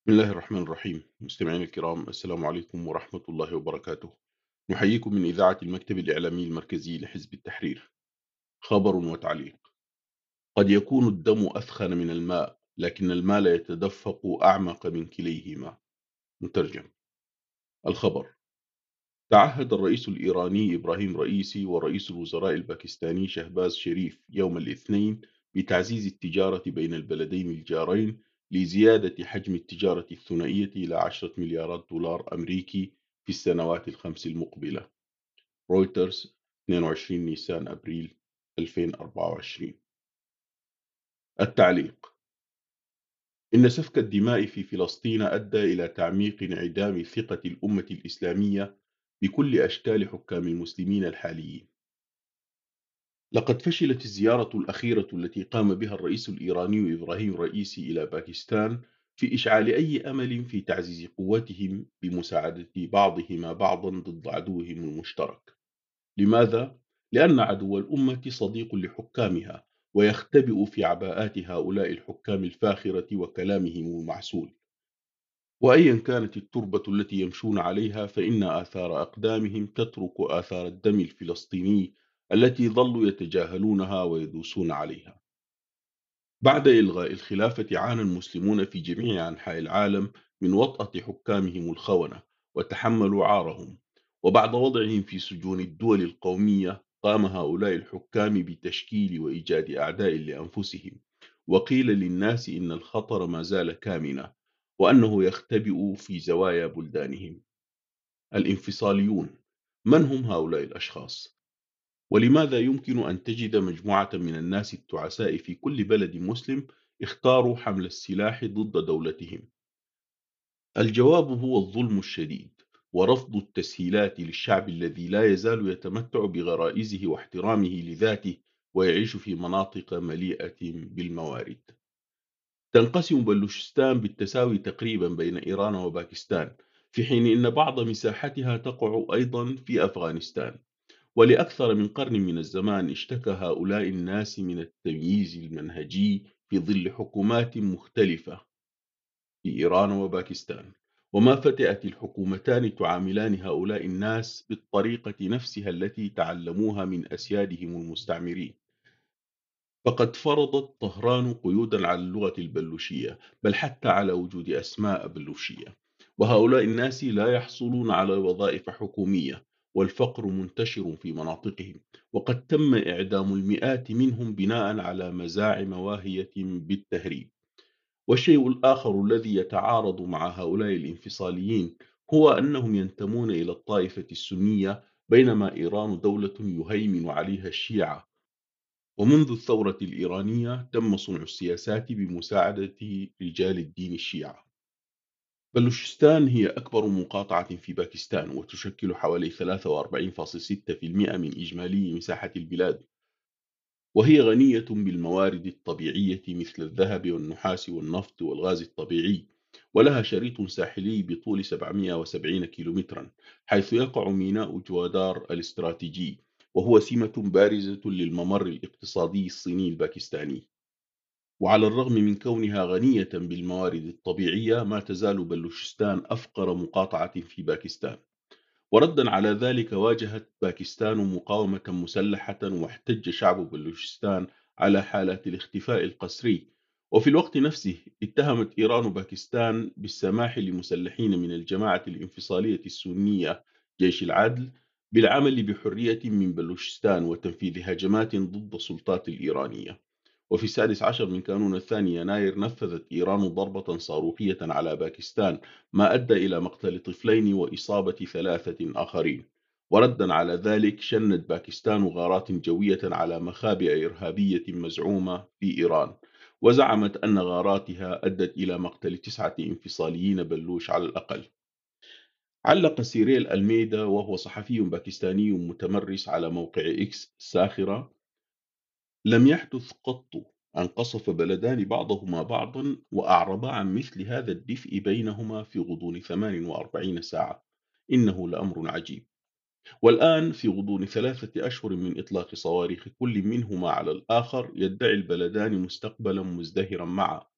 بسم الله الرحمن الرحيم مستمعينا الكرام، السلام عليكم ورحمة الله وبركاته. نحييكم من إذاعة المكتب الإعلامي المركزي لحزب التحرير. خبر وتعليق: قد يكون الدم أثخن من الماء، لكن المال يتدفق أعمق من كليهما. مترجم. الخبر: تعهد الرئيس الإيراني إبراهيم رئيسي ورئيس الوزراء الباكستاني شهباز شريف يوم الاثنين بتعزيز التجارة بين البلدين الجارين لزيادة حجم التجارة الثنائية إلى 10 مليارات دولار أمريكي في السنوات الخمس المقبلة. رويترز، 22 نيسان أبريل 2024. التعليق: إن سفك الدماء في فلسطين أدى إلى تعميق انعدام ثقة الأمة الإسلامية بكل أشكال حكام المسلمين الحاليين. لقد فشلت الزيارة الأخيرة التي قام بها الرئيس الإيراني إبراهيم رئيسي إلى باكستان في إشعال أي أمل في تعزيز قوتهم بمساعدة بعضهما بعضا ضد عدوهم المشترك. لماذا؟ لأن عدو الأمة صديق لحكامها، ويختبئ في عباءات هؤلاء الحكام الفاخرة وكلامهم المعسول. وأيا كانت التربة التي يمشون عليها، فإن آثار أقدامهم تترك آثار الدم الفلسطيني التي ظلوا يتجاهلونها ويدوسون عليها. بعد إلغاء الخلافة عانى المسلمون في جميع أنحاء العالم من وطأة حكامهم الخونة، وتحملوا عارهم. وبعد وضعهم في سجون الدول القومية، قام هؤلاء الحكام بتشكيل وإيجاد أعداء لأنفسهم. وقيل للناس إن الخطر ما زال كامنا، وأنه يختبئ في زوايا بلدانهم. الانفصاليون، من هم هؤلاء الأشخاص؟ ولماذا يمكن أن تجد مجموعة من الناس التعساء في كل بلد مسلم اختاروا حمل السلاح ضد دولتهم؟ الجواب هو الظلم الشديد، ورفض التسهيلات للشعب الذي لا يزال يتمتع بغرائزه واحترامه لذاته، ويعيش في مناطق مليئة بالموارد. تنقسم بلوشستان بالتساوي تقريبا بين إيران وباكستان، في حين أن بعض مساحتها تقع أيضا في أفغانستان. ولأكثر من قرن من الزمان اشتكى هؤلاء الناس من التمييز المنهجي في ظل حكومات مختلفة في إيران وباكستان. وما فتئت الحكومتان تعاملان هؤلاء الناس بالطريقة نفسها التي تعلموها من أسيادهم المستعمرين. فقد فرضت طهران قيودا على اللغة البلوشية، بل حتى على وجود أسماء بلوشية. وهؤلاء الناس لا يحصلون على وظائف حكومية، والفقر منتشر في مناطقهم، وقد تم إعدام المئات منهم بناء على مزاعم واهية بالتهريب. والشيء الآخر الذي يتعارض مع هؤلاء الانفصاليين هو أنهم ينتمون إلى الطائفة السنية، بينما إيران دولة يهيمن عليها الشيعة. ومنذ الثورة الإيرانية تم صنع السياسات بمساعدة رجال الدين الشيعة. بلوشستان هي أكبر مقاطعة في باكستان، وتشكل حوالي 43.6% من إجمالي مساحة البلاد. وهي غنية بالموارد الطبيعية مثل الذهب والنحاس والنفط والغاز الطبيعي. ولها شريط ساحلي بطول 770 كيلومترا، حيث يقع ميناء جوادار الاستراتيجي، وهو سمة بارزة للممر الاقتصادي الصيني الباكستاني. وعلى الرغم من كونها غنية بالموارد الطبيعية، ما تزال بلوشستان أفقر مقاطعة في باكستان. وردًا على ذلك، واجهت باكستان مقاومة مسلحة، واحتج شعب بلوشستان على حالات الاختفاء القسري. وفي الوقت نفسه اتهمت إيران باكستان بالسماح لمسلحين من الجماعة الانفصالية السنية جيش العدل بالعمل بحرية من بلوشستان وتنفيذ هجمات ضد السلطات الإيرانية. وفي السادس عشر من كانون الثاني يناير نفذت إيران ضربة صاروخية على باكستان، ما أدى إلى مقتل طفلين وإصابة 3 آخرين. وردا على ذلك، شنت باكستان غارات جوية على مخابئ إرهابية مزعومة في إيران، وزعمت أن غاراتها أدت إلى مقتل 9 انفصاليين بلوش على الأقل. علق سيريل ألميدا، وهو صحفي باكستاني متمرس، على موقع إكس الساخرة: لم يحدث قط أن قصف بلدان بعضهما بعضا وأعربا عن مثل هذا الدفء بينهما في غضون 48 ساعة. إنه لأمر عجيب. والآن في غضون 3 أشهر من إطلاق صواريخ كل منهما على الآخر، يدعي البلدان مستقبلا مزدهرا معا.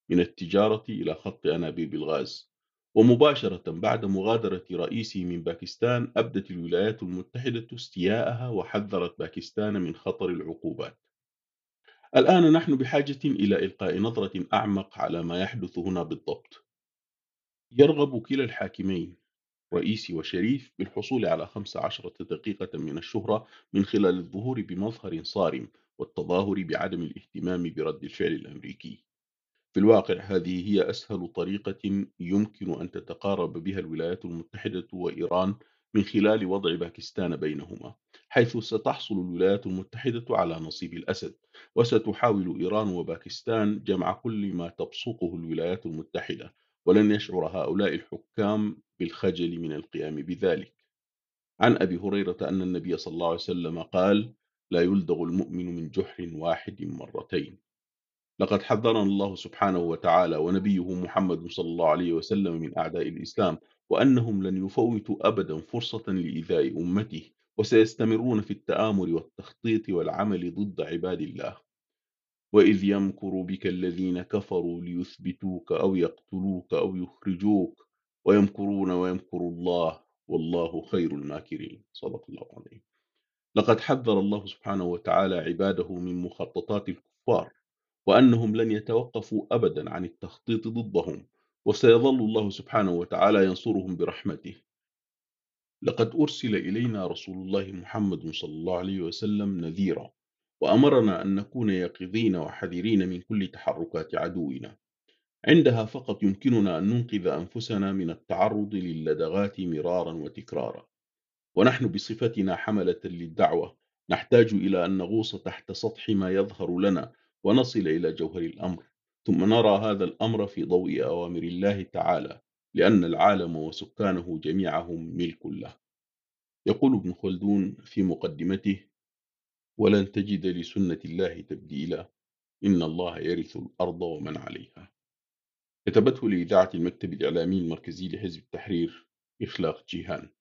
من التجارة إلى خط أنابيب الغاز. ومباشرة بعد مغادرة رئيسه من باكستان أبدت الولايات المتحدة استياءها وحذرت باكستان من خطر العقوبات. الآن نحن بحاجة إلى إلقاء نظرة أعمق على ما يحدث هنا بالضبط. يرغب كلا الحاكمين رئيسي وشريف بالحصول على 15 دقيقة من الشهرة من خلال الظهور بمظهر صارم والتظاهر بعدم الاهتمام برد الفعل الأمريكي. في الواقع هذه هي أسهل طريقة يمكن أن تتقارب بها الولايات المتحدة وإيران من خلال وضع باكستان بينهما، حيث ستحصل الولايات المتحدة على نصيب الأسد، وستحاول إيران وباكستان جمع كل ما تبسطه الولايات المتحدة، ولن يشعر هؤلاء الحكام بالخجل من القيام بذلك. عن أبي هريرة أن النبي صلى الله عليه وسلم قال: لا يلدغ المؤمن من جحر واحد مرتين. لقد حذرنا الله سبحانه وتعالى ونبيه محمد صلى الله عليه وسلم من أعداء الإسلام، وأنهم لن يفوتوا أبدا فرصة لإيذاء أمته، وسيستمرون في التآمر والتخطيط والعمل ضد عباد الله. وإذ يمكر بك الذين كفروا ليثبتوك أو يقتلوك أو يخرجوك ويمكرون ويمكر الله والله خير الماكرين. صدق الله العظيم. لقد حذر الله سبحانه وتعالى عباده من مخططات الكفار، وأنهم لن يتوقفوا أبدا عن التخطيط ضدهم، وسيظل الله سبحانه وتعالى ينصرهم برحمته. لقد أرسل إلينا رسول الله محمد صلى الله عليه وسلم نذيرا، وأمرنا أن نكون يقظين وحذرين من كل تحركات عدونا. عندها فقط يمكننا أن ننقذ أنفسنا من التعرض للدغات مرارا وتكرارا. ونحن بصفتنا حملة للدعوة نحتاج إلى أن نغوص تحت سطح ما يظهر لنا ونصل إلى جوهر الأمر، ثم نرى هذا الأمر في ضوء أوامر الله تعالى، لأن العالم وسكانه جميعهم ملك له. يقول ابن خلدون في مقدمته: ولن تجد لسنة الله تبديلا، إن الله يرث الأرض ومن عليها. كتبته لإذاعة المكتب الإعلامي المركزي لحزب التحرير إخلاق جيهان.